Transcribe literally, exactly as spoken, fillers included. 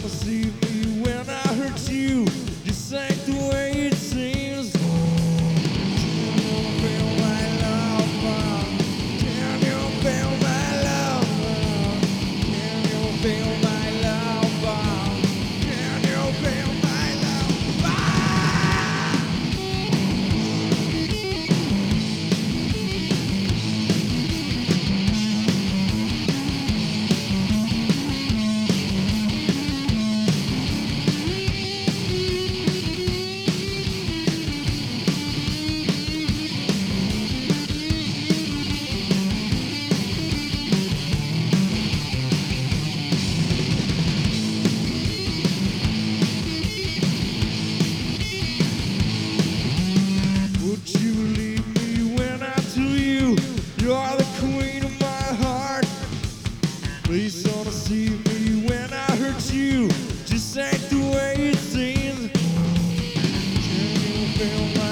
wanna see me when I hurt you. This ain't the way it seems. Can you feel my love? Can you feel my love? Can you feel my love? Can you feel my love? Ah! Would you leave me when I tell you you're the queen of my heart? Please don't see me when I hurt you. Just ain't the way it seems. Can you feel my